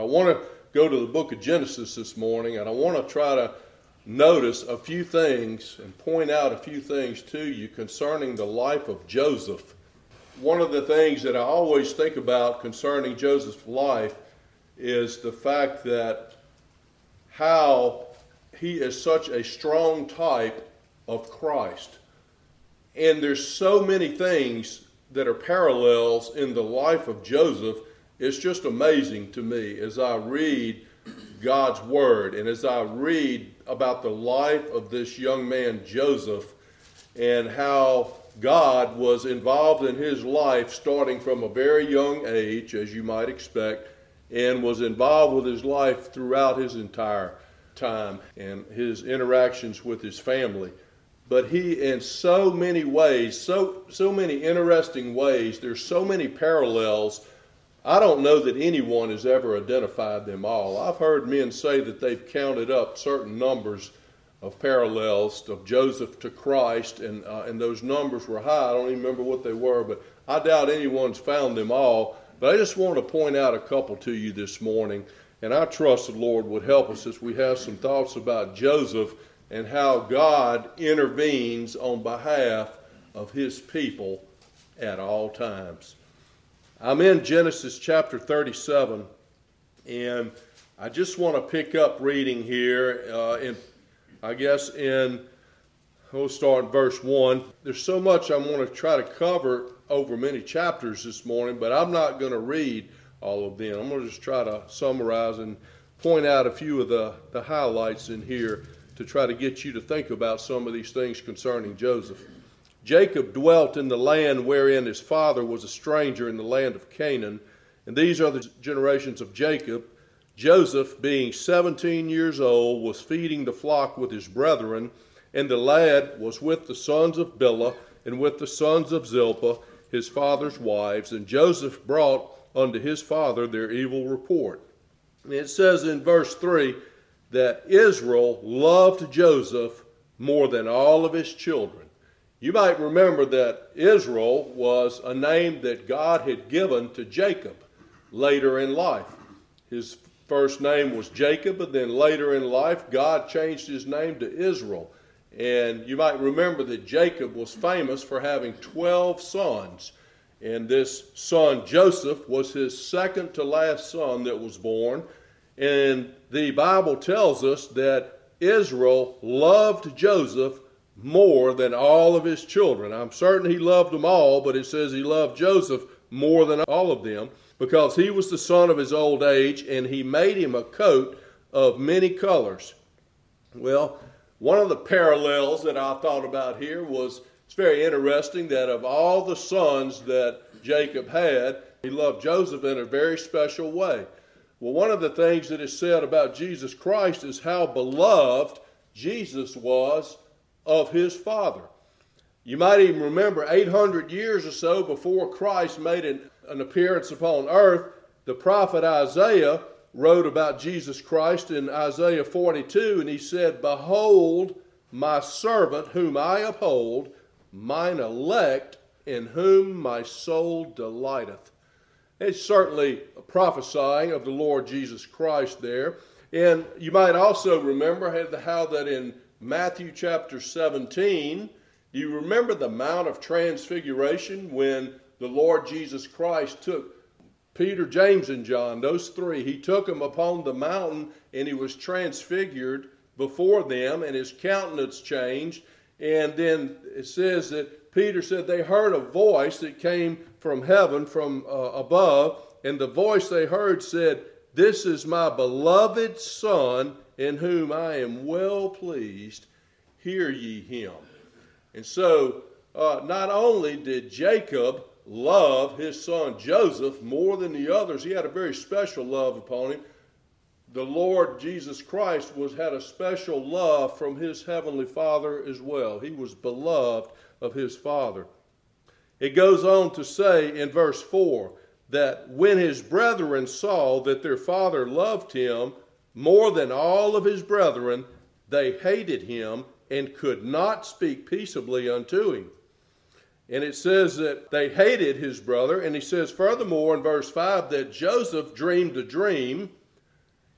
I want to go to the book of Genesis this morning, and I want to try to notice a few things and point out a few things to you concerning the life of Joseph. One of the things that I always think about concerning Joseph's life is the fact that how he is such a strong type of Christ. And there's so many things that are parallels in the life of Joseph. It's just amazing to me as I read God's Word and as I read about the life of this young man Joseph and how God was involved in his life starting from a very young age, as you might expect, and was involved with his life throughout his entire time and his interactions with his family. But he, in so many ways, so many interesting ways, there's so many parallels. I don't know that anyone has ever identified them all. I've heard men say that they've counted up certain numbers of parallels of Joseph to Christ, and those numbers were high. I don't even remember what they were, but I doubt anyone's found them all. But I just want to point out a couple to you this morning, and I trust the Lord would help us as we have some thoughts about Joseph and how God intervenes on behalf of his people at all times. I'm in Genesis chapter 37, and I just want to pick up reading here we'll start in verse 1. There's so much I want to try to cover over many chapters this morning, but I'm not going to read all of them. I'm going to just try to summarize and point out a few of the highlights in here to try to get you to think about some of these things concerning Joseph. Jacob dwelt in the land wherein his father was a stranger in the land of Canaan. And these are the generations of Jacob. Joseph, being 17 years old, was feeding the flock with his brethren, and the lad was with the sons of Bilhah and with the sons of Zilpah, his father's wives. And Joseph brought unto his father their evil report. And it says in verse 3 that Israel loved Joseph more than all of his children. You might remember that Israel was a name that God had given to Jacob later in life. His first name was Jacob, and then later in life, God changed his name to Israel. And you might remember that Jacob was famous for having 12 sons. And this son, Joseph, was his second to last son that was born. And the Bible tells us that Israel loved Joseph more than all of his children. I'm certain he loved them all, but it says he loved Joseph more than all of them because he was the son of his old age, and he made him a coat of many colors. Well, one of the parallels that I thought about here was, it's very interesting that of all the sons that Jacob had, he loved Joseph in a very special way. Well, one of the things that is said about Jesus Christ is how beloved Jesus was of his father. You might even remember 800 years or so before Christ made an appearance upon earth, the prophet Isaiah wrote about Jesus Christ in Isaiah 42, and he said, "Behold, my servant whom I uphold, mine elect, in whom my soul delighteth." It's certainly prophesying of the Lord Jesus Christ there. And you might also remember how that in Matthew chapter 17, do you remember the Mount of Transfiguration when the Lord Jesus Christ took Peter, James, and John, those three, he took them upon the mountain and he was transfigured before them and his countenance changed. And then it says that Peter said they heard a voice that came from heaven, from above, and the voice they heard said, "This is my beloved Son, in whom I am well pleased. Hear ye him." And so, not only did Jacob love his son Joseph more than the others, he had a very special love upon him. The Lord Jesus Christ had a special love from his heavenly Father as well. He was beloved of his Father. It goes on to say in verse 4 that when his brethren saw that their father loved him more than all of his brethren, they hated him and could not speak peaceably unto him. And it says that they hated his brother. And he says furthermore in verse 5 that Joseph dreamed a dream,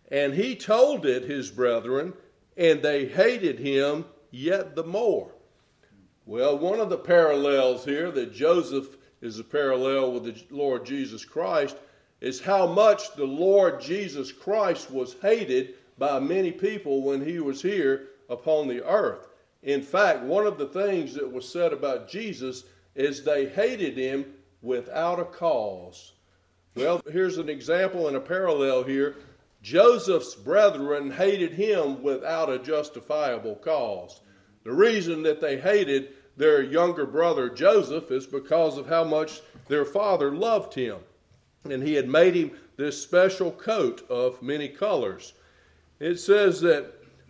And he told it his brethren, and they hated him yet the more. Well, one of the parallels here, that Joseph is a parallel with the Lord Jesus Christ, is how much the Lord Jesus Christ was hated by many people when he was here upon the earth. In fact, one of the things that was said about Jesus is they hated him without a cause. Well, here's an example and a parallel here. Joseph's brethren hated him without a justifiable cause. The reason that they hated their younger brother Joseph is because of how much their father loved him. And he had made him this special coat of many colors. It says that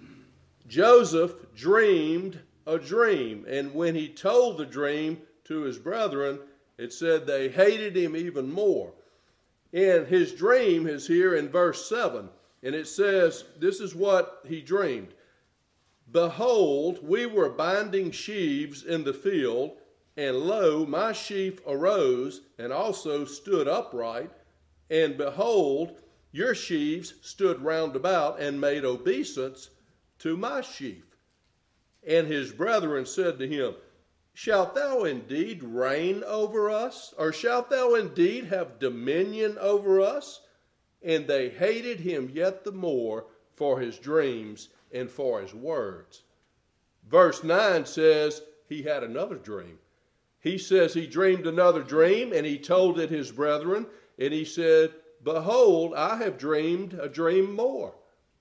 Joseph dreamed a dream, and when he told the dream to his brethren, it said they hated him even more. And his dream is here in verse 7, and it says, this is what he dreamed. Behold, we were binding sheaves in the field, and lo, my sheaf arose and also stood upright, and behold, your sheaves stood round about and made obeisance to my sheaf. And his brethren said to him, shalt thou indeed reign over us? Or shalt thou indeed have dominion over us? And they hated him yet the more for his dreams and for his words. Verse 9 says he had another dream. He says he dreamed another dream, and he told it his brethren, and he said, behold, I have dreamed a dream more.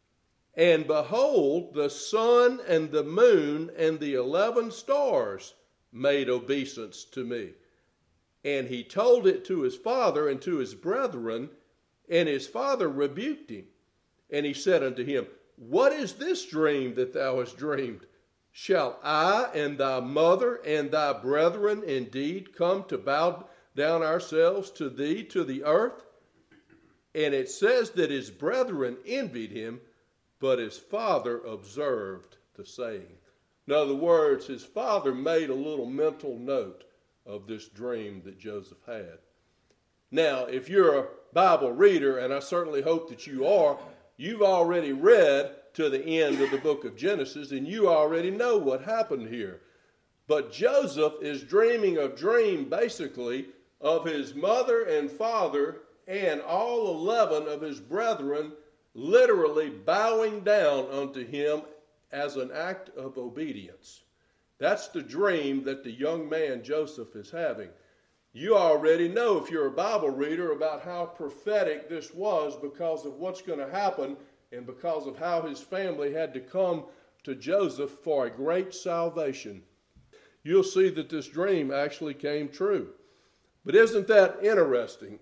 And behold, the sun and the moon and the 11 stars made obeisance to me. And he told it to his father and to his brethren, and his father rebuked him. And he said unto him, what is this dream that thou hast dreamed? Shall I and thy mother and thy brethren indeed come to bow down ourselves to thee to the earth? And it says that his brethren envied him, but his father observed the saying. In other words, his father made a little mental note of this dream that Joseph had. Now, if you're a Bible reader, and I certainly hope that you are, you've already read to the end of the book of Genesis, and you already know what happened here. But Joseph is dreaming a dream, basically, of his mother and father and all 11 of his brethren literally bowing down unto him as an act of obedience. That's the dream that the young man Joseph is having. You already know, if you're a Bible reader, about how prophetic this was because of what's going to happen and because of how his family had to come to Joseph for a great salvation. You'll see that this dream actually came true. But isn't that interesting?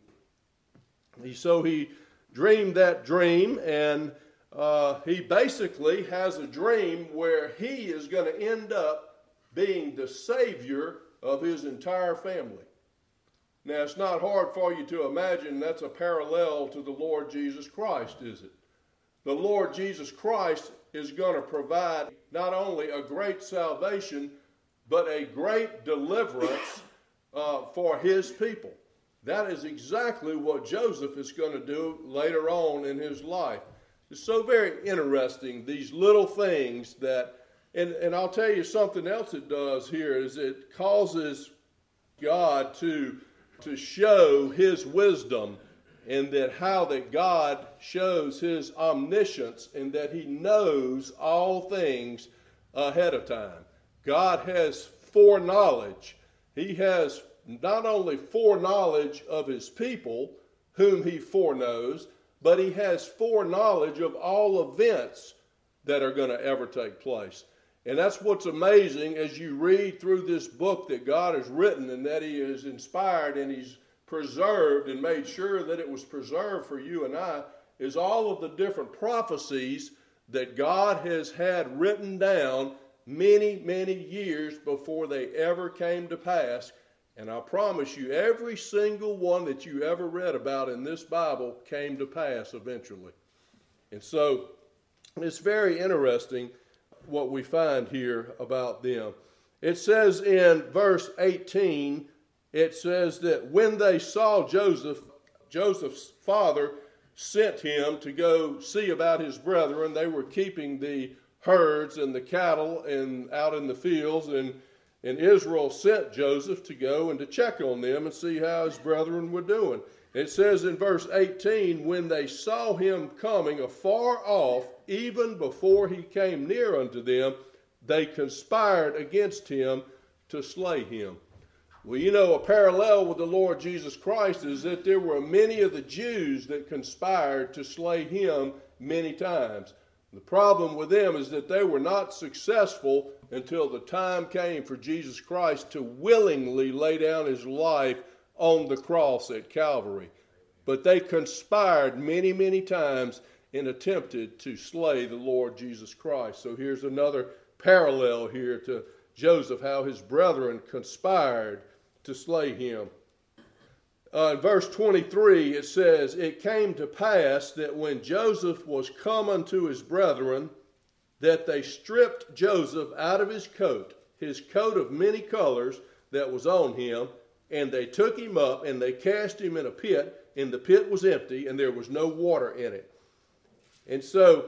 So he dreamed that dream, and he basically has a dream where he is going to end up being the savior of his entire family. Now, it's not hard for you to imagine that's a parallel to the Lord Jesus Christ, is it? The Lord Jesus Christ is going to provide not only a great salvation, but a great deliverance for his people. That is exactly what Joseph is going to do later on in his life. It's so very interesting, these little things that, and I'll tell you something else it does here, is it causes God to show his wisdom, and that how that God shows his omniscience and that he knows all things ahead of time. God has foreknowledge. He has not only foreknowledge of his people, whom he foreknows, but he has foreknowledge of all events that are going to ever take place. And that's what's amazing as you read through this book that God has written, and that he has inspired and he's preserved and made sure that it was preserved for you and I, is all of the different prophecies that God has had written down many, many years before they ever came to pass. And I promise you, every single one that you ever read about in this Bible came to pass eventually. And so it's very interesting what we find here about them. It says in verse 18, it says that when they saw Joseph's father sent him to go see about his brethren. They were keeping the herds and the cattle and out in the fields, and Israel sent Joseph to go and to check on them and see how his brethren were doing. It says in verse 18, when they saw him coming afar off, even before he came near unto them, they conspired against him to slay him. Well, you know, a parallel with the Lord Jesus Christ is that there were many of the Jews that conspired to slay him many times. The problem with them is that they were not successful until the time came for Jesus Christ to willingly lay down his life on the cross at Calvary. But they conspired many, many times and attempted to slay the Lord Jesus Christ. So here's another parallel here to Joseph, how his brethren conspired to slay him. In verse 23, it says, it came to pass that when Joseph was come unto his brethren, that they stripped Joseph out of his coat of many colors that was on him, and they took him up, and they cast him in a pit, and the pit was empty, and there was no water in it. And so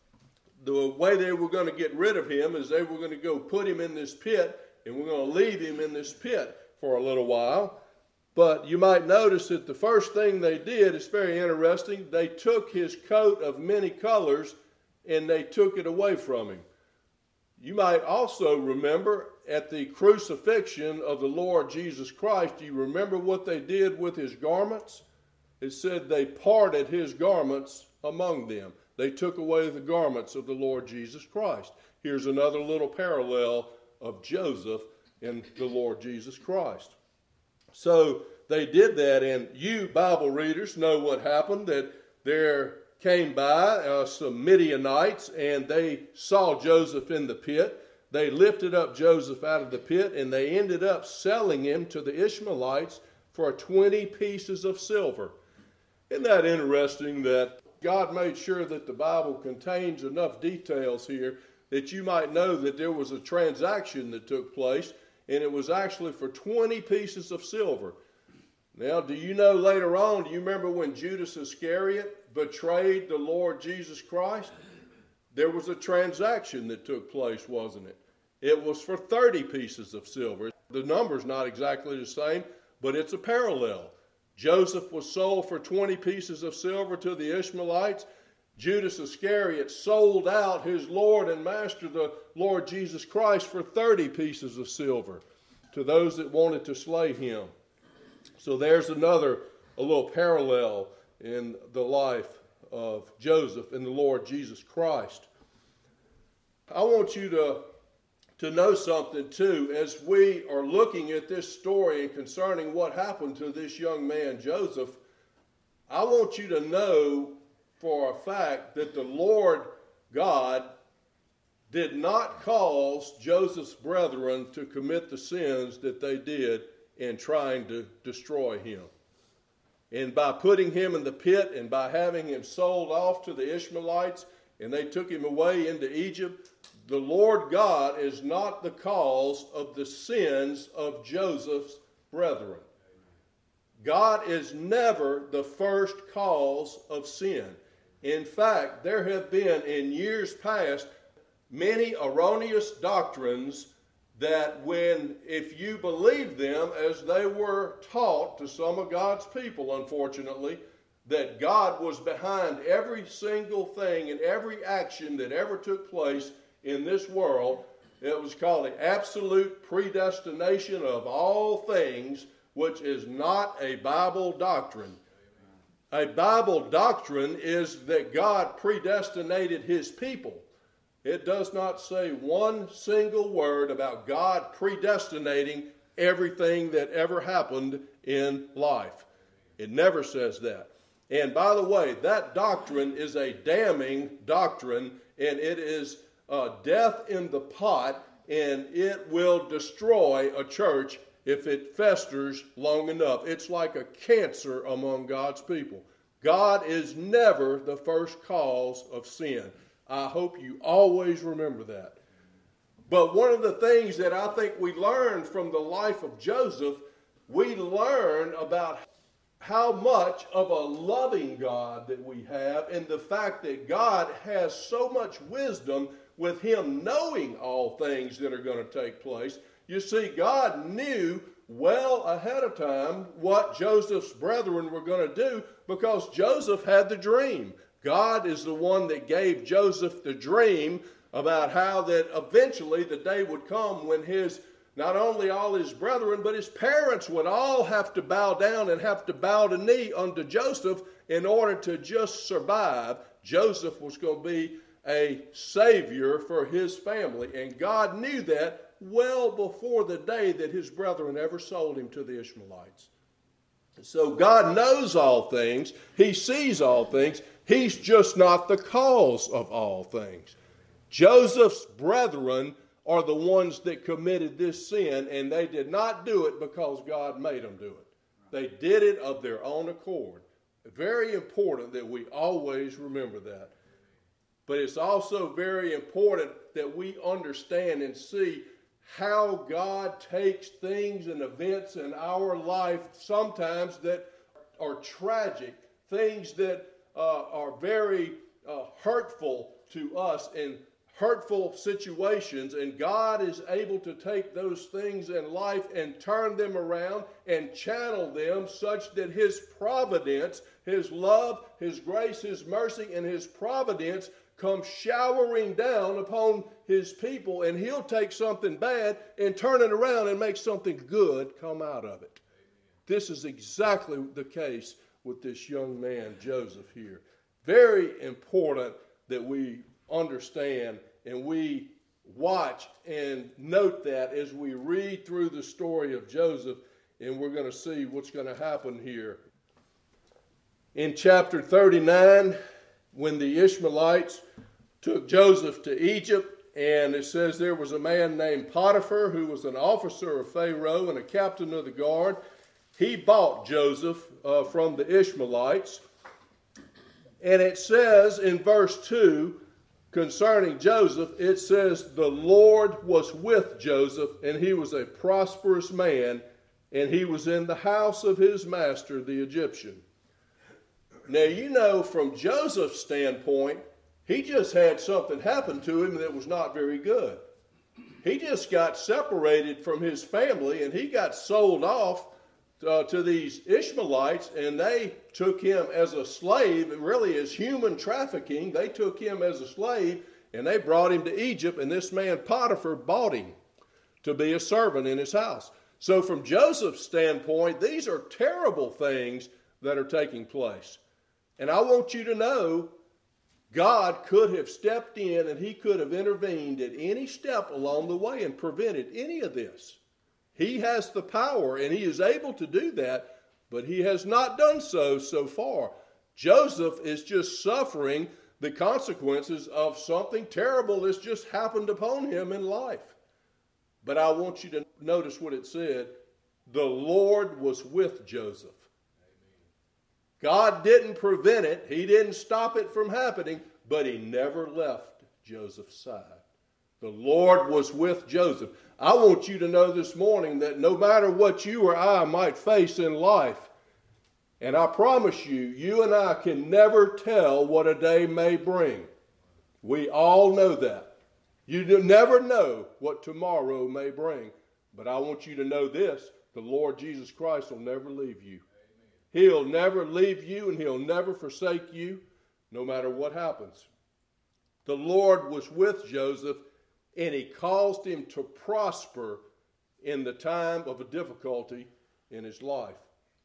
the way they were going to get rid of him is they were going to go put him in this pit, and we're going to leave him in this pit for a little while. But you might notice that the first thing they did is very interesting. They took his coat of many colors and they took it away from him. You might also remember at the crucifixion of the Lord Jesus Christ, do you remember what they did with his garments? It said they parted his garments among them. They took away the garments of the Lord Jesus Christ. Here's another little parallel of Joseph and the Lord Jesus Christ. So they did that, and you Bible readers know what happened, that there came by some Midianites, and they saw Joseph in the pit. They lifted up Joseph out of the pit, and they ended up selling him to the Ishmaelites for 20 pieces of silver. Isn't that interesting that God made sure that the Bible contains enough details here that you might know that there was a transaction that took place, and it was actually for 20 pieces of silver. Now, do you know later on, do you remember when Judas Iscariot betrayed the Lord Jesus Christ? There was a transaction that took place, wasn't it? It was for 30 pieces of silver. The number's not exactly the same, but it's a parallel. Joseph was sold for 20 pieces of silver to the Ishmaelites. Judas Iscariot sold out his Lord and Master, the Lord Jesus Christ, for 30 pieces of silver to those that wanted to slay him. So there's a little parallel in the life of Joseph and the Lord Jesus Christ. I want you to know something too, as we are looking at this story and concerning what happened to this young man Joseph. I want you to know for a fact that the Lord God did not cause Joseph's brethren to commit the sins that they did in trying to destroy him. And by putting him in the pit and by having him sold off to the Ishmaelites, and they took him away into Egypt, the Lord God is not the cause of the sins of Joseph's brethren. God is never the first cause of sin. In fact, there have been in years past many erroneous doctrines that if you believe them as they were taught to some of God's people, unfortunately, that God was behind every single thing and every action that ever took place in this world. It was called the absolute predestination of all things, which is not a Bible doctrine. A Bible doctrine is that God predestinated his people. It does not say one single word about God predestinating everything that ever happened in life. It never says that. And by the way, that doctrine is a damning doctrine, and it is death in the pot, and it will destroy a church if it festers long enough. It's like a cancer among God's people. God is never the first cause of sin. I hope you always remember that. But one of the things that I think we learn from the life of Joseph, we learn about how much of a loving God that we have, and the fact that God has so much wisdom with him knowing all things that are going to take place. You see, God knew well ahead of time what Joseph's brethren were going to do because Joseph had the dream. God is the one that gave Joseph the dream about how that eventually the day would come when not only all his brethren, but his parents would all have to bow down and have to bow the knee unto Joseph in order to just survive. Joseph was going to be a savior for his family, and God knew that well before the day that his brethren ever sold him to the Ishmaelites. So God knows all things. He sees all things. He's just not the cause of all things. Joseph's brethren are the ones that committed this sin, and they did not do it because God made them do it. They did it of their own accord. Very important that we always remember that. But it's also very important that we understand and see how God takes things and events in our life sometimes that are tragic, things that are very hurtful to us and hurtful situations, and God is able to take those things in life and turn them around and channel them such that his providence, his love, his grace, his mercy, and his providence come showering down upon his people, and he'll take something bad and turn it around and make something good come out of it. This is exactly the case with this young man, Joseph, here. Very important that we understand and we watch and note that as we read through the story of Joseph, and we're going to see what's going to happen here. In chapter 39, when the Ishmaelites took Joseph to Egypt, and it says there was a man named Potiphar who was an officer of Pharaoh and a captain of the guard. He bought Joseph from the Ishmaelites. And it says in verse 2, concerning Joseph, it says, the Lord was with Joseph, and he was a prosperous man, and he was in the house of his master, the Egyptian. Now, you know, from Joseph's standpoint, he just had something happen to him that was not very good. He just got separated from his family, and he got sold off to these Ishmaelites, and they took him as a slave, and really as human trafficking. They took him as a slave, and they brought him to Egypt, and this man Potiphar bought him to be a servant in his house. So from Joseph's standpoint, these are terrible things that are taking place. And I want you to know, God could have stepped in and he could have intervened at any step along the way and prevented any of this. He has the power and he is able to do that, but he has not done so far. Joseph is just suffering the consequences of something terrible that's just happened upon him in life. But I want you to notice what it said. The Lord was with Joseph. God didn't prevent it. He didn't stop it from happening, but he never left Joseph's side. The Lord was with Joseph. I want you to know this morning that no matter what you or I might face in life, and I promise you, you and I can never tell what a day may bring. We all know that. You never know what tomorrow may bring. But I want you to know this, the Lord Jesus Christ will never leave you. He'll never leave you and he'll never forsake you, no matter what happens. The Lord was with Joseph, and he caused him to prosper in the time of a difficulty in his life.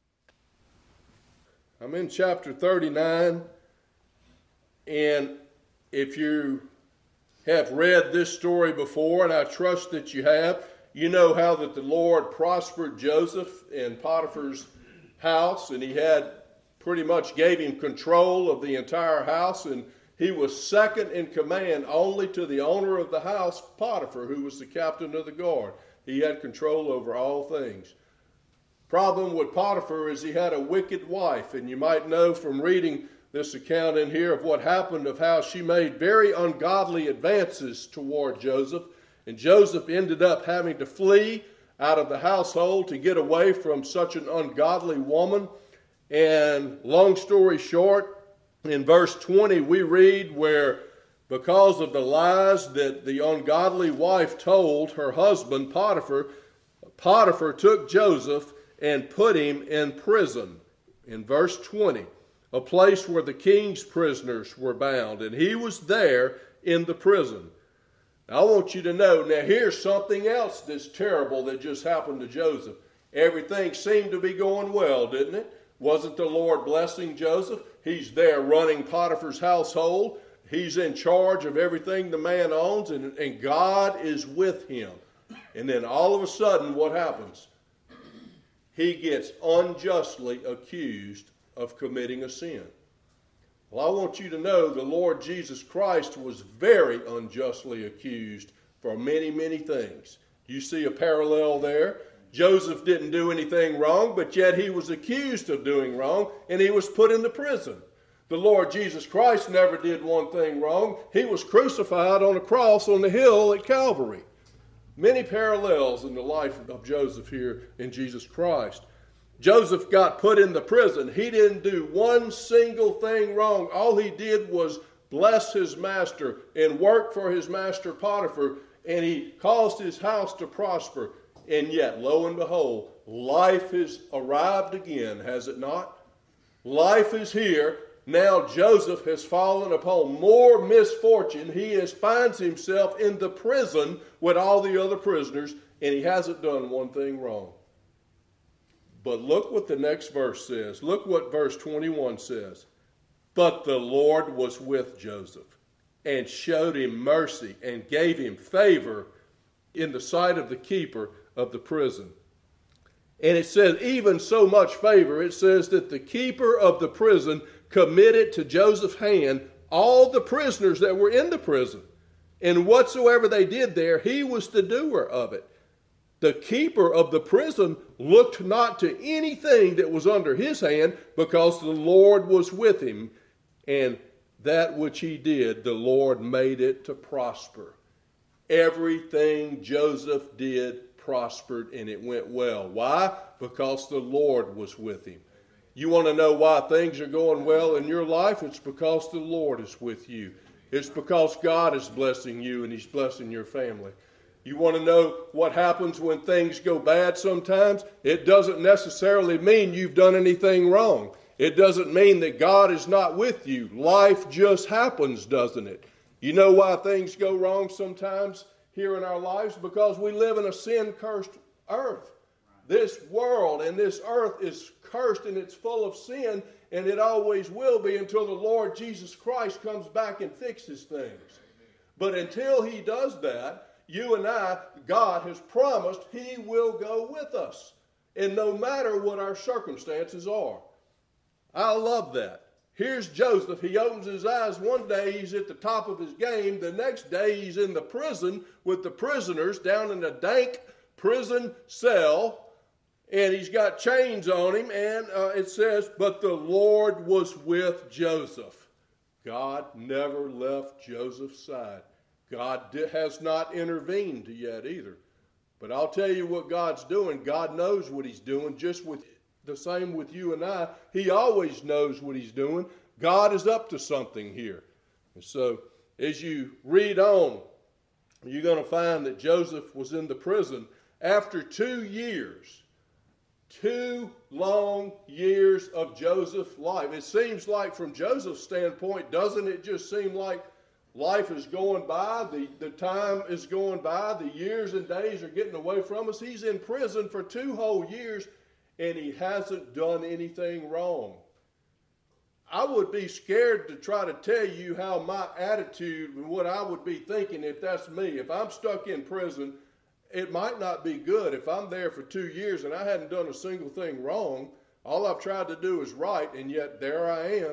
I'm in chapter 39, and if you have read this story before, and I trust that you have, you know how that the Lord prospered Joseph in Potiphar's house, and he had pretty much gave him control of the entire house, and he was second in command only to the owner of the house, Potiphar, who was the captain of the guard. He had control over all things. Problem with Potiphar is he had a wicked wife, and you might know from reading this account in here of what happened, of how she made very ungodly advances toward Joseph, and Joseph ended up having to flee out of the household to get away from such an ungodly woman. And long story short, in verse 20 we read where because of the lies that the ungodly wife told her husband Potiphar, Potiphar took Joseph and put him in prison. In verse 20, a place where the king's prisoners were bound, and he was there in the prison. Now, I want you to know, now here's something else that's terrible that just happened to Joseph. Everything seemed to be going well, didn't it? Wasn't the Lord blessing Joseph? He's there running Potiphar's household. He's in charge of everything the man owns, and God is with him. And then all of a sudden, what happens? He gets unjustly accused of committing a sin. Well, I want you to know the Lord Jesus Christ was very unjustly accused for many, many things. You see a parallel there? Joseph didn't do anything wrong, but yet he was accused of doing wrong, and he was put into prison. The Lord Jesus Christ never did one thing wrong. He was crucified on a cross on the hill at Calvary. Many parallels in the life of Joseph here in Jesus Christ. Joseph got put in the prison. He didn't do one single thing wrong. All he did was bless his master and work for his master Potiphar, and he caused his house to prosper. And yet, lo and behold, life has arrived again, has it not? Life is here. Now Joseph has fallen upon more misfortune. He finds himself in the prison with all the other prisoners, and he hasn't done one thing wrong. But look what the next verse says. Look what verse 21 says. But the Lord was with Joseph and showed him mercy and gave him favor in the sight of the keeper of the prison. And it says, even so much favor, it says that the keeper of the prison committed to Joseph's hand all the prisoners that were in the prison. And whatsoever they did there, he was the doer of it. The keeper of the prison looked not to anything that was under his hand, because the Lord was with him. And that which he did, the Lord made it to prosper. Everything Joseph did prospered, and it went well. Why? Because the Lord was with him. You want to know why things are going well in your life? It's because the Lord is with you. It's because God is blessing you and he's blessing your family. You want to know what happens when things go bad sometimes? It doesn't necessarily mean you've done anything wrong. It doesn't mean that God is not with you. Life just happens, doesn't it? You know why things go wrong sometimes here in our lives? Because we live in a sin-cursed earth. This world and this earth is cursed and it's full of sin, and it always will be until the Lord Jesus Christ comes back and fixes things. But until he does that, you and I, God has promised he will go with us. And no matter what our circumstances are. I love that. Here's Joseph. He opens his eyes. One day he's at the top of his game. The next day he's in the prison with the prisoners down in a dank prison cell. And he's got chains on him. And it says, but the Lord was with Joseph. God never left Joseph's side. God has not intervened yet either. But I'll tell you what God's doing. God knows what he's doing, just with the same with you and I. He always knows what he's doing. God is up to something here. And so as you read on, you're going to find that Joseph was in the prison after 2 years. 2 long years of Joseph's life. It seems like from Joseph's standpoint, doesn't it just seem like life is going by, the time is going by, the years and days are getting away from us. He's in prison for 2 whole years, and he hasn't done anything wrong. I would be scared to try to tell you how my attitude and what I would be thinking if that's me. If I'm stuck in prison, it might not be good. If I'm there for 2 years and I hadn't done a single thing wrong, all I've tried to do is right, and yet there I am.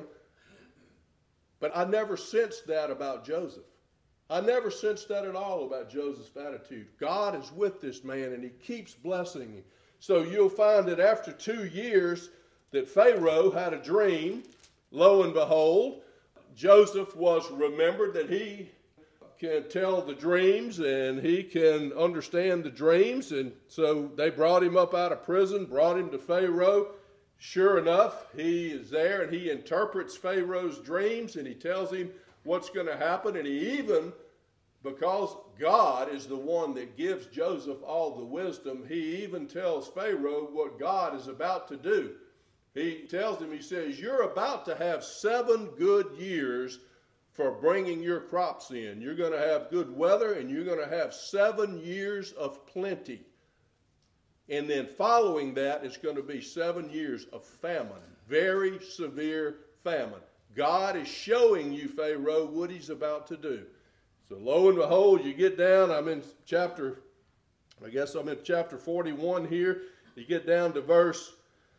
But I never sensed that about Joseph. I never sensed that at all about Joseph's attitude. God is with this man, and he keeps blessing him. So you'll find that after 2 years that Pharaoh had a dream. Lo and behold, Joseph was remembered that he can tell the dreams and he can understand the dreams. And so they brought him up out of prison, brought him to Pharaoh. Sure enough, he is there and he interprets Pharaoh's dreams and he tells him what's going to happen. And he even, because God is the one that gives Joseph all the wisdom, he even tells Pharaoh what God is about to do. He tells him, he says, you're about to have 7 good years for bringing your crops in. You're going to have good weather and you're going to have 7 years of plenty. And then following that, it's going to be 7 years of famine, very severe famine. God is showing you, Pharaoh, what he's about to do. So lo and behold, you get down, I'm in chapter 41 here. You get down to verse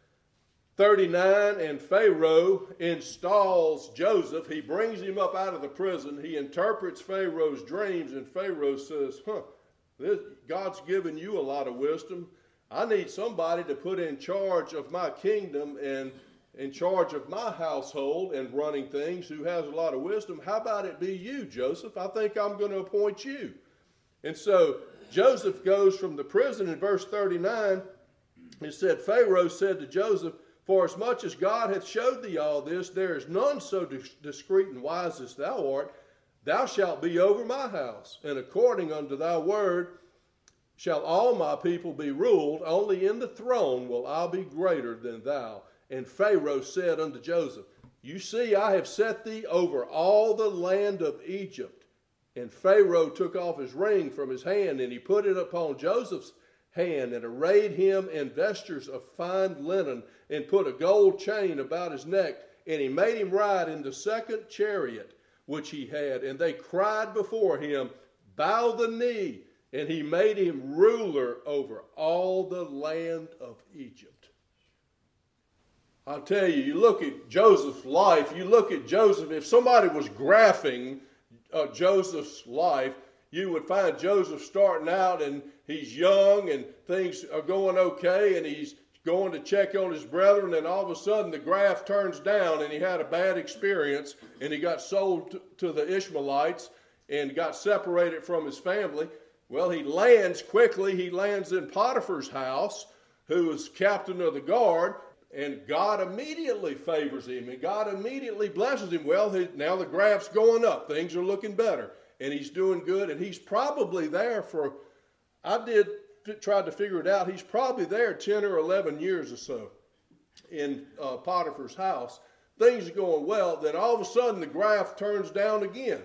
39, and Pharaoh installs Joseph. He brings him up out of the prison. He interprets Pharaoh's dreams, and Pharaoh says, God's given you a lot of wisdom. I need somebody to put in charge of my kingdom and in charge of my household and running things who has a lot of wisdom. How about it be you, Joseph? I think I'm going to appoint you. And so Joseph goes from the prison in verse 39. It said, Pharaoh said to Joseph, for as much as God hath showed thee all this, there is none so discreet and wise as thou art. Thou shalt be over my house, and according unto thy word shall all my people be ruled. Only in the throne will I be greater than thou. And Pharaoh said unto Joseph, you see, I have set thee over all the land of Egypt. And Pharaoh took off his ring from his hand, and he put it upon Joseph's hand, and arrayed him in vestures of fine linen, and put a gold chain about his neck. And he made him ride in the second chariot which he had. And they cried before him, bow the knee. And he made him ruler over all the land of Egypt. I'll tell you, you look at Joseph's life, you look at Joseph, if somebody was graphing Joseph's life, you would find Joseph starting out and he's young and things are going okay and he's going to check on his brethren, and all of a sudden the graph turns down and he had a bad experience and he got sold to the Ishmaelites and got separated from his family. Well, he lands quickly. He lands in Potiphar's house, who is captain of the guard, and God immediately favors him, and God immediately blesses him. Well, now the graph's going up. Things are looking better, and he's doing good, and he's probably there tried to figure it out. He's probably there 10 or 11 years or so in Potiphar's house. Things are going well. Then all of a sudden, the graph turns down again.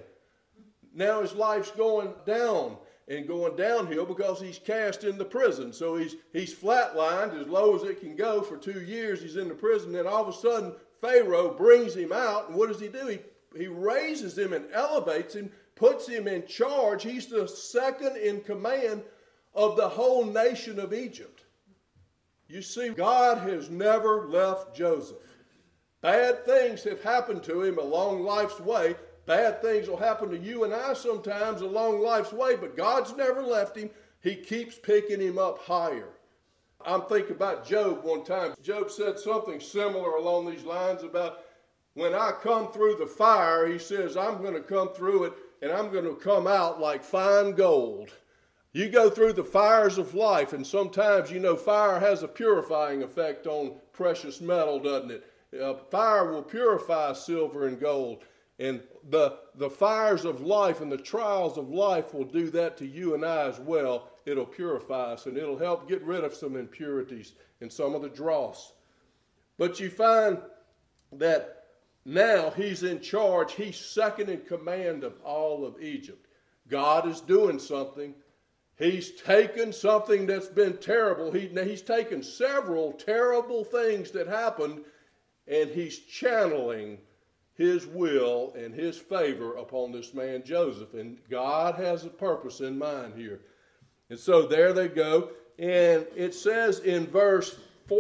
Now his life's going down and going downhill because he's cast into prison. So he's flatlined as low as it can go for 2 years. He's in the prison. Then all of a sudden, Pharaoh brings him out. And what does he do? He raises him and elevates him, puts him in charge. He's the second in command of the whole nation of Egypt. You see, God has never left Joseph. Bad things have happened to him along life's way. Bad things will happen to you and I sometimes along life's way, but God's never left him. He keeps picking him up higher. I'm thinking about Job one time. Job said something similar along these lines about when I come through the fire, he says, I'm going to come through it and I'm going to come out like fine gold. You go through the fires of life, and sometimes, fire has a purifying effect on precious metal, doesn't it? Fire will purify silver and gold. And the fires of life and the trials of life will do that to you and I as well. It'll purify us, and it'll help get rid of some impurities and some of the dross. But you find that now he's in charge. He's second in command of all of Egypt. God is doing something. He's taken something that's been terrible. He's taken several terrible things that happened, and he's channeling his will and his favor upon this man Joseph. And God has a purpose in mind here. And so there they go. And it says in verse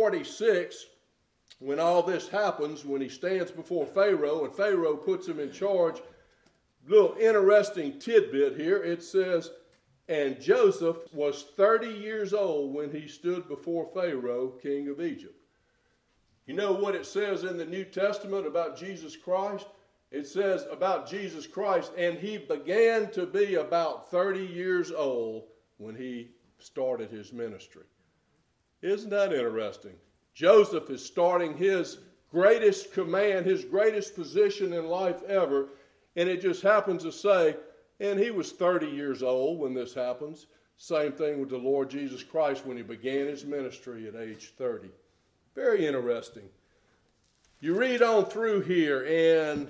46, when all this happens, when he stands before Pharaoh and Pharaoh puts him in charge, little interesting tidbit here. It says, and Joseph was 30 years old when he stood before Pharaoh, king of Egypt. You know what it says in the New Testament about Jesus Christ? It says about Jesus Christ, and he began to be about 30 years old when he started his ministry. Isn't that interesting? Joseph is starting his greatest command, his greatest position in life ever, and it just happens to say, and he was 30 years old when this happens. Same thing with the Lord Jesus Christ when he began his ministry at age 30. Very interesting. You read on through here and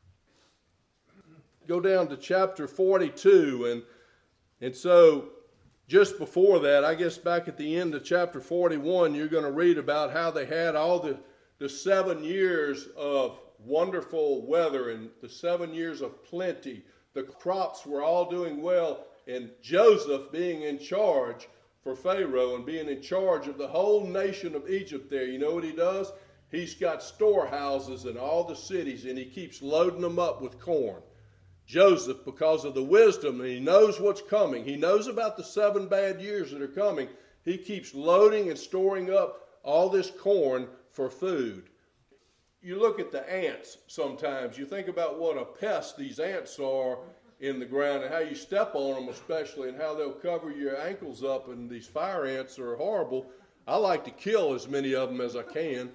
go down to chapter 42, and so just before that, I guess back at the end of chapter 41, you're going to read about how they had all the 7 years of wonderful weather and the 7 years of plenty. The crops were all doing well, and Joseph being in charge for Pharaoh and being in charge of the whole nation of Egypt there. You know what he does? He's got storehouses in all the cities, and he keeps loading them up with corn. Joseph, because of the wisdom, and he knows what's coming. He knows about the 7 bad years that are coming. He keeps loading and storing up all this corn for food. You look at the ants sometimes. You think about what a pest these ants are in the ground and how you step on them especially and how they'll cover your ankles up, and these fire ants are horrible. I like to kill as many of them as I can.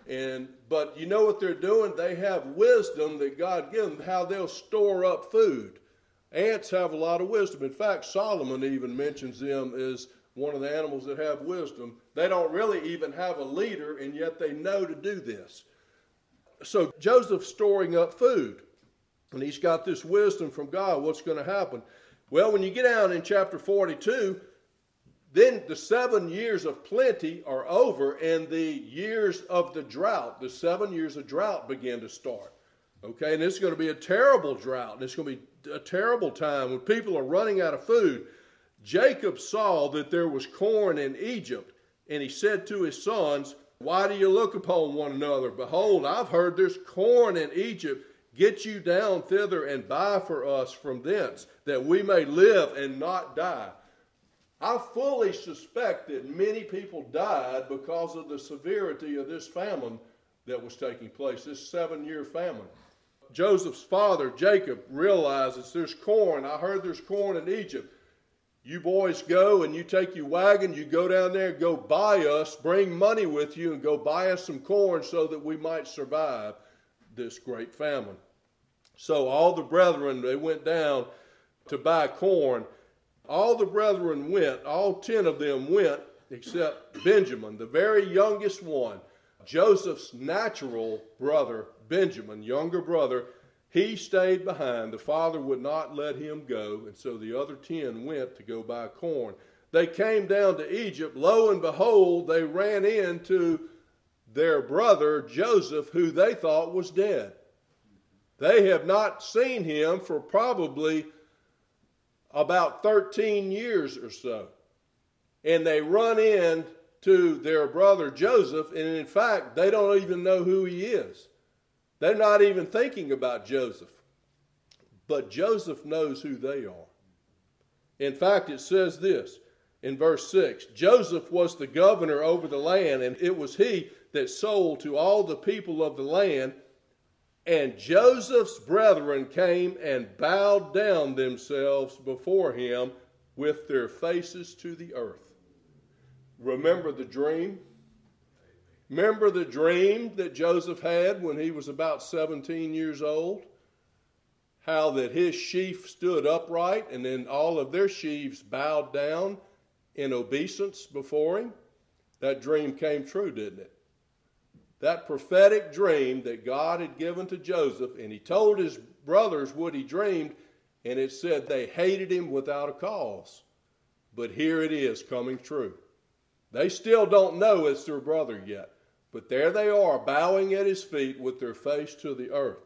But you know what they're doing? They have wisdom that God gives them, how they'll store up food. Ants have a lot of wisdom. In fact, Solomon even mentions them as one of the animals that have wisdom. They don't really even have a leader, and yet they know to do this. So Joseph's storing up food, and he's got this wisdom from God. What's going to happen? Well, when you get down in chapter 42, then the 7 years of plenty are over, and the years of the drought, the 7 years of drought begin to start. Okay, and it's going to be a terrible drought, and it's going to be a terrible time when people are running out of food. Jacob saw that there was corn in Egypt, and he said to his sons, "Why do you look upon one another? Behold, I've heard there's corn in Egypt. Get you down thither and buy for us from thence, that we may live and not die." I fully suspect that many people died because of the severity of this famine that was taking place, this 7-year famine. Joseph's father, Jacob, realizes there's corn. I heard there's corn in Egypt. You boys go and you take your wagon, you go down there, go buy us, bring money with you and go buy us some corn so that we might survive this great famine. So all the brethren, they went down to buy corn. All the brethren went, all 10 of them went, except Benjamin, the very youngest one. Joseph's natural brother, Benjamin, younger brother, he stayed behind. The father would not let him go, and so the other 10 went to go buy corn. They came down to Egypt. Lo and behold, they ran into their brother Joseph, who they thought was dead. They have not seen him for probably about 13 years or so. And they run in to their brother Joseph, and in fact, they don't even know who he is. They're not even thinking about Joseph. But Joseph knows who they are. In fact, it says this in verse 6, Joseph was the governor over the land, and it was he that sold to all the people of the land. And Joseph's brethren came and bowed down themselves before him with their faces to the earth. Remember the dream? Remember the dream that Joseph had when he was about 17 years old? How that his sheaf stood upright and then all of their sheaves bowed down in obeisance before him? That dream came true, didn't it? That prophetic dream that God had given to Joseph, and he told his brothers what he dreamed, and it said they hated him without a cause. But here it is coming true. They still don't know it's their brother yet, but there they are bowing at his feet with their face to the earth.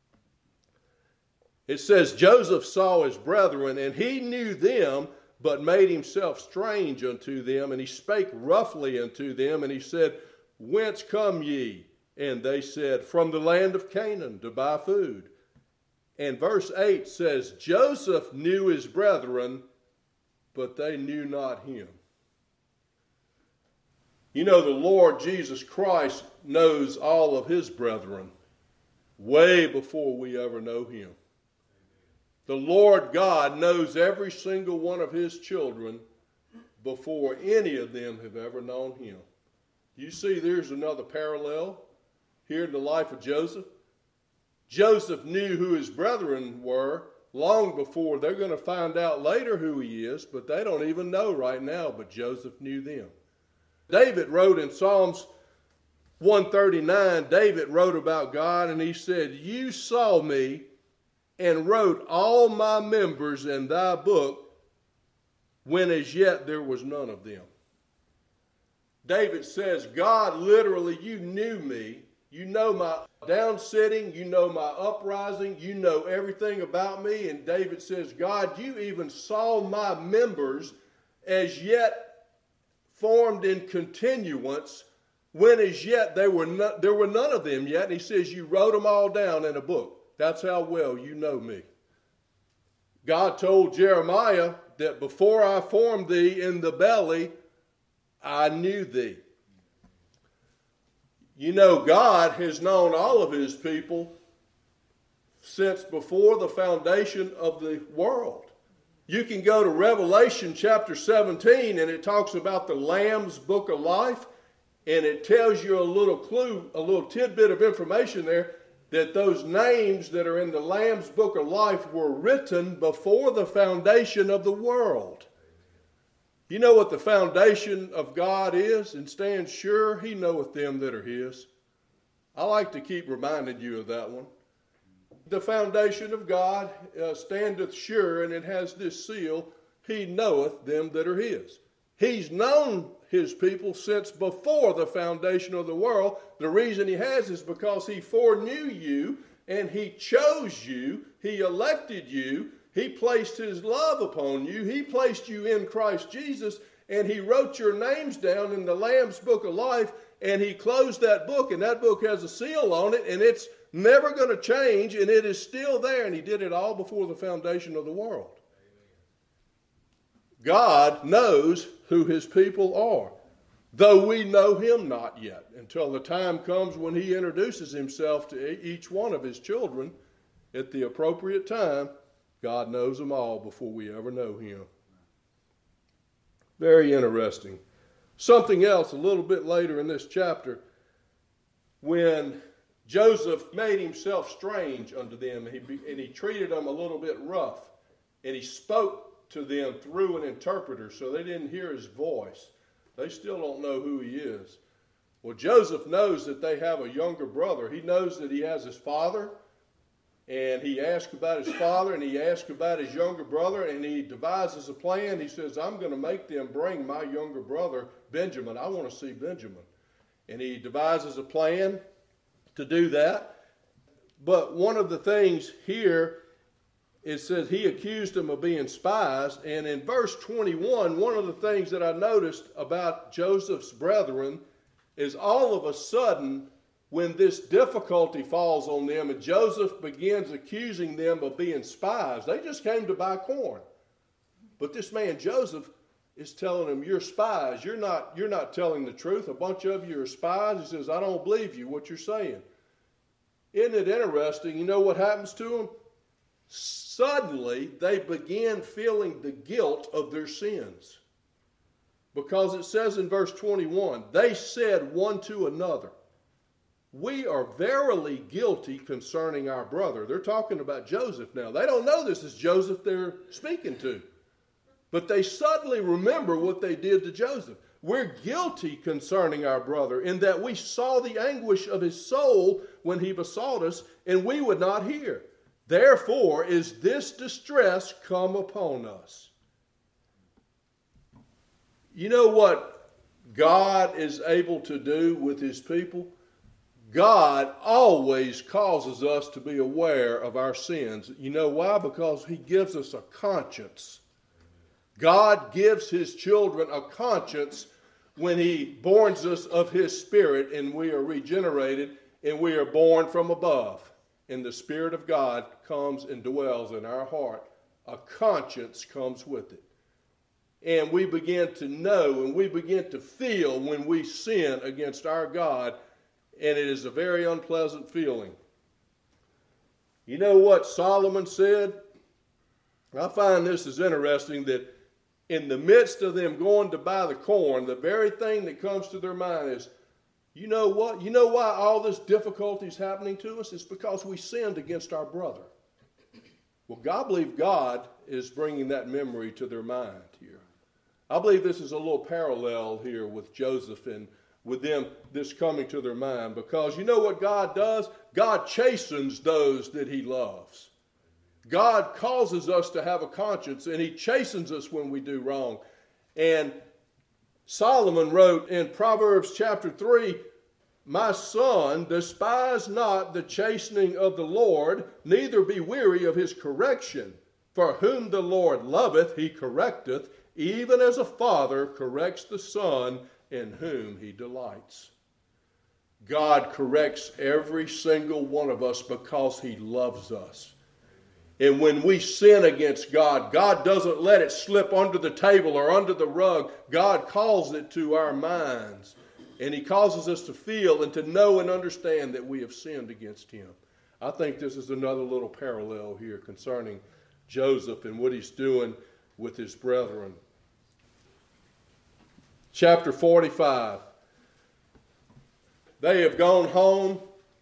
It says Joseph saw his brethren, and he knew them, but made himself strange unto them, and he spake roughly unto them, and he said, Whence come ye? And they said, From the land of Canaan, to buy food. And verse 8 says, Joseph knew his brethren, but they knew not him. You know, the Lord Jesus Christ knows all of his brethren way before we ever know him. The Lord God knows every single one of his children before any of them have ever known him. You see, there's another parallel here in the life of Joseph. Joseph knew who his brethren were long before. They're going to find out later who he is, but they don't even know right now, but Joseph knew them. David wrote in Psalms 139, David wrote about God, and he said, "You saw me and wrote all my members in thy book when as yet there was none of them." David says, God, literally, you knew me. You know my down sitting. You know my uprising. You know everything about me. And David says, God, you even saw my members as yet formed in continuance when as yet there were none of them yet. And he says, you wrote them all down in a book. That's how well you know me. God told Jeremiah that before I formed thee in the belly, I knew thee. You know, God has known all of his people since before the foundation of the world. You can go to Revelation chapter 17, and it talks about the Lamb's book of life, and it tells you a little clue, a little tidbit of information there, that those names that are in the Lamb's book of life were written before the foundation of the world. You know what the foundation of God is, and stand sure he knoweth them that are his. I like to keep reminding you of that one. The foundation of God standeth sure, and it has this seal, he knoweth them that are his. He's known his people since before the foundation of the world. The reason he has is because he foreknew you, and he chose you, he elected you, he placed his love upon you. He placed you in Christ Jesus, and he wrote your names down in the Lamb's book of life, and he closed that book, and that book has a seal on it, and it's never going to change, and it is still there, and he did it all before the foundation of the world. God knows who his people are, though we know him not yet, until the time comes when he introduces himself to each one of his children at the appropriate time. God knows them all before we ever know him. Very interesting. Something else a little bit later in this chapter, when Joseph made himself strange unto them, and he treated them a little bit rough, and he spoke to them through an interpreter, so they didn't hear his voice. They still don't know who he is. Well, Joseph knows that they have a younger brother. He knows that he has his father, and he asks about his father, and he asks about his younger brother, and he devises a plan. He says, I'm going to make them bring my younger brother, Benjamin. I want to see Benjamin. And he devises a plan to do that. But one of the things here, it says he accused them of being spies. And in verse 21, one of the things that I noticed about Joseph's brethren is all of a sudden, when this difficulty falls on them and Joseph begins accusing them of being spies, they just came to buy corn. But this man Joseph is telling them, you're spies. You're not telling the truth. A bunch of you are spies. He says, I don't believe you, what you're saying. Isn't it interesting? You know what happens to them? Suddenly, they begin feeling the guilt of their sins. Because it says in verse 21, they said one to another, we are verily guilty concerning our brother. They're talking about Joseph now. They don't know this is Joseph they're speaking to. But they suddenly remember what they did to Joseph. We're guilty concerning our brother in that we saw the anguish of his soul when he besought us, and we would not hear. Therefore is this distress come upon us. You know what God is able to do with his people? God always causes us to be aware of our sins. You know why? Because he gives us a conscience. God gives his children a conscience when he borns us of his spirit, and we are regenerated and we are born from above. And the Spirit of God comes and dwells in our heart. A conscience comes with it. And we begin to know and we begin to feel when we sin against our God. And it is a very unpleasant feeling. You know what Solomon said? I find this is interesting, that in the midst of them going to buy the corn, the very thing that comes to their mind is, You know what? You know why all this difficulty is happening to us? It's because we sinned against our brother. Well, I believe God is bringing that memory to their mind here. I believe this is a little parallel here with Joseph and with them, this coming to their mind. Because you know what God does? God chastens those that he loves. God causes us to have a conscience, and he chastens us when we do wrong. And Solomon wrote in Proverbs chapter 3, "My son, despise not the chastening of the Lord, neither be weary of his correction. For whom the Lord loveth, he correcteth, even as a father corrects the son in whom he delights." God corrects every single one of us because he loves us. And when we sin against God, God doesn't let it slip under the table or under the rug. God calls it to our minds. And he causes us to feel and to know and understand that we have sinned against him. I think this is another little parallel here concerning Joseph and what he's doing with his brethren. Chapter 45. They have gone home.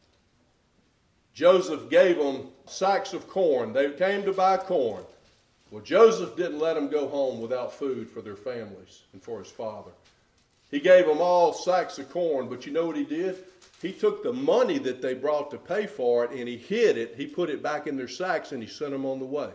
Joseph gave them sacks of corn. They came to buy corn. Well, Joseph didn't let them go home without food for their families and for his father. He gave them all sacks of corn, but you know what he did? He took the money that they brought to pay for it and he hid it. He put it back in their sacks and he sent them on the way.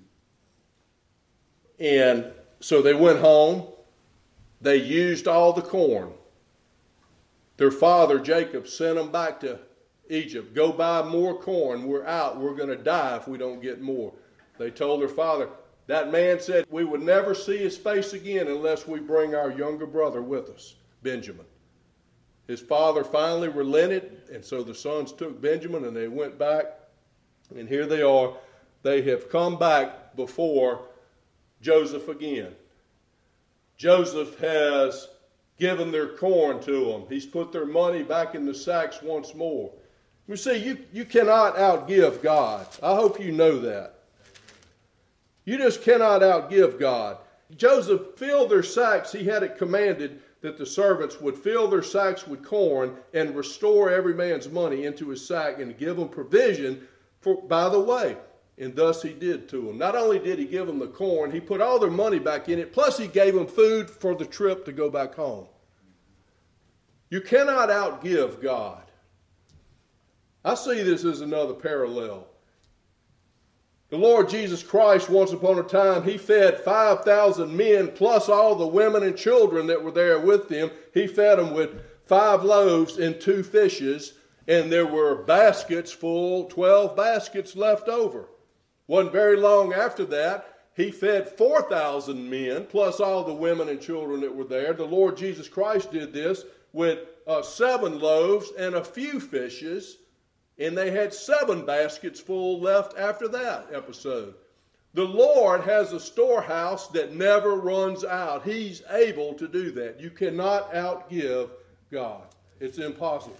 And so they went home. They used all the corn. Their father, Jacob, sent them back to Egypt. Go buy more corn. We're out. We're going to die if we don't get more. They told their father, that man said we would never see his face again unless we bring our younger brother with us, Benjamin. His father finally relented, and so the sons took Benjamin and they went back. And here they are. They have come back before Joseph again. Joseph has given their corn to them. He's put their money back in the sacks once more. You see, you cannot outgive God. I hope you know that. You just cannot outgive God. Joseph filled their sacks. He had it commanded that the servants would fill their sacks with corn and restore every man's money into his sack and give them provision for by the way. And thus he did to them. Not only did he give them the corn, he put all their money back in it, plus he gave them food for the trip to go back home. You cannot outgive God. I see this as another parallel. The Lord Jesus Christ, once upon a time, he fed 5,000 men plus all the women and children that were there with him. He fed them with 5 loaves and 2 fishes, and there were baskets full, 12 baskets left over. Wasn't very long after that, he fed 4,000 men plus all the women and children that were there. The Lord Jesus Christ did this with 7 loaves and a few fishes. And they had 7 baskets full left after that episode. The Lord has a storehouse that never runs out. He's able to do that. You cannot outgive God. It's impossible.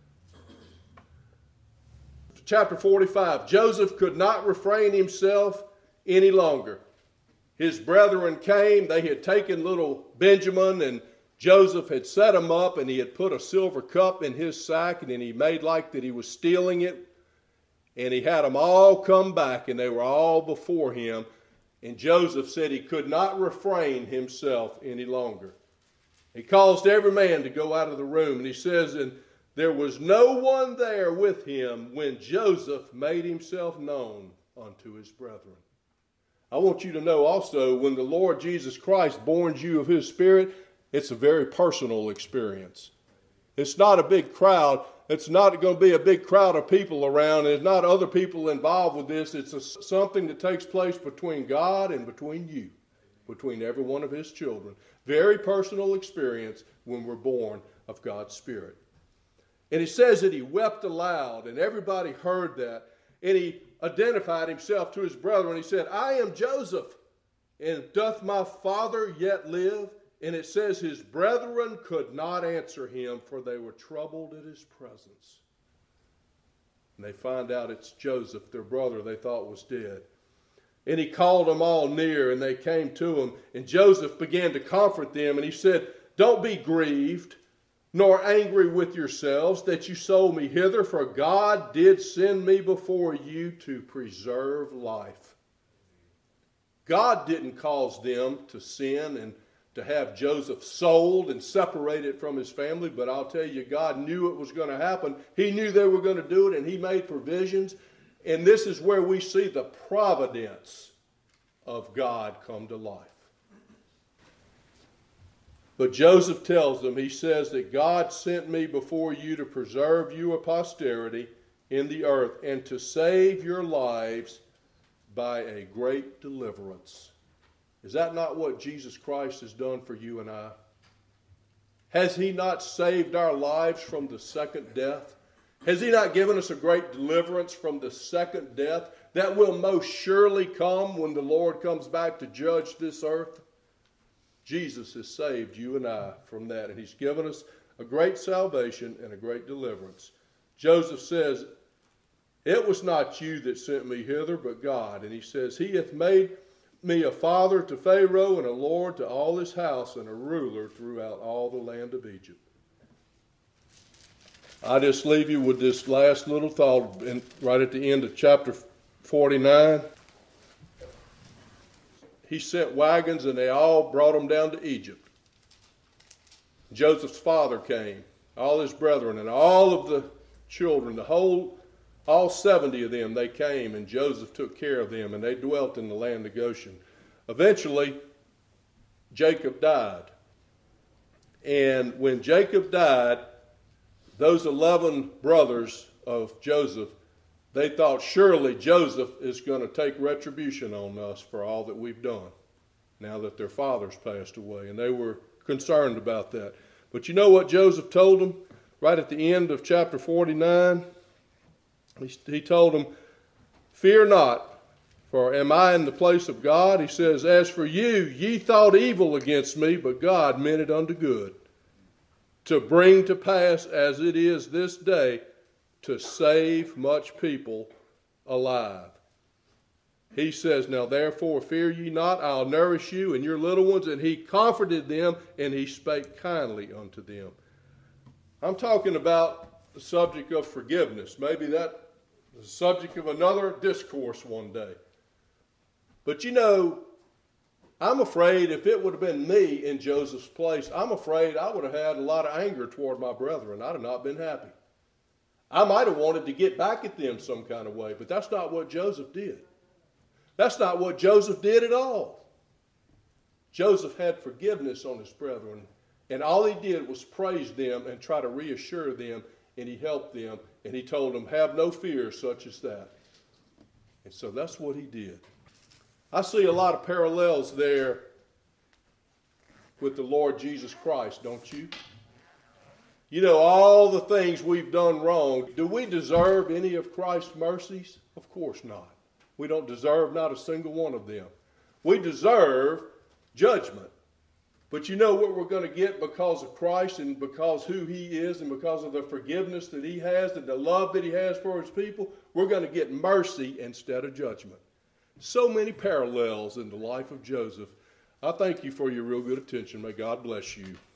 Chapter 45. Joseph could not refrain himself any longer. His brethren came. They had taken little Benjamin, and Joseph had set him up, and he had put a silver cup in his sack, and then he made like that he was stealing it. And he had them all come back, and they were all before him. And Joseph said he could not refrain himself any longer. He caused every man to go out of the room, and he says, and there was no one there with him when Joseph made himself known unto his brethren. I want you to know also, when the Lord Jesus Christ borns you of his Spirit, it's a very personal experience. It's not a big crowd. It's not going to be a big crowd of people around. There's not other people involved with this. It's something that takes place between God and between you, between every one of his children. Very personal experience when we're born of God's Spirit. And he says that he wept aloud, and everybody heard that. And he identified himself to his brethren. He said, I am Joseph, and doth my father yet live? And it says his brethren could not answer him, for they were troubled at his presence. And they find out it's Joseph, their brother they thought was dead. And he called them all near, and they came to him. And Joseph began to comfort them, and he said, don't be grieved, nor angry with yourselves that you sold me hither, for God did send me before you to preserve life. God didn't cause them to sin and to have Joseph sold and separated from his family, but I'll tell you, God knew it was going to happen. He knew they were going to do it, and he made provisions. And this is where we see the providence of God come to life. But Joseph tells them, he says that God sent me before you to preserve you a posterity in the earth and to save your lives by a great deliverance. Is that not what Jesus Christ has done for you and I? Has he not saved our lives from the second death? Has he not given us a great deliverance from the second death that will most surely come when the Lord comes back to judge this earth? Jesus has saved you and I from that, and he's given us a great salvation and a great deliverance. Joseph says, it was not you that sent me hither, but God. And he says, he hath made me a father to Pharaoh and a lord to all his house and a ruler throughout all the land of Egypt. I just leave you with this last little thought right at the end of chapter 49. He sent wagons and they all brought them down to Egypt. Joseph's father came, all his brethren and all of the children, all 70 of them, they came, and Joseph took care of them, and they dwelt in the land of Goshen. Eventually, Jacob died. And when Jacob died, those 11 brothers of Joseph, they thought surely Joseph is going to take retribution on us for all that we've done now that their fathers passed away. And they were concerned about that. But you know what Joseph told them right at the end of chapter 49? He told them, fear not, for am I in the place of God? He says, as for you, ye thought evil against me, but God meant it unto good, to bring to pass as it is this day, to save much people alive. He says, now therefore fear ye not, I'll nourish you and your little ones. And he comforted them, and he spake kindly unto them. I'm talking about the subject of forgiveness. Maybe that's the subject of another discourse one day. But you know, I'm afraid if it would have been me in Joseph's place, I'm afraid I would have had a lot of anger toward my brethren. I'd have not been happy. I might have wanted to get back at them some kind of way, but that's not what Joseph did. That's not what Joseph did at all. Joseph had forgiveness on his brethren, and all he did was praise them and try to reassure them, and he helped them, and he told them, have no fear such as that. And so that's what he did. I see a lot of parallels there with the Lord Jesus Christ, don't you? You know, all the things we've done wrong, do we deserve any of Christ's mercies? Of course not. We don't deserve not a single one of them. We deserve judgment. But you know what we're going to get because of Christ and because who he is and because of the forgiveness that he has and the love that he has for his people? We're going to get mercy instead of judgment. So many parallels in the life of Joseph. I thank you for your real good attention. May God bless you.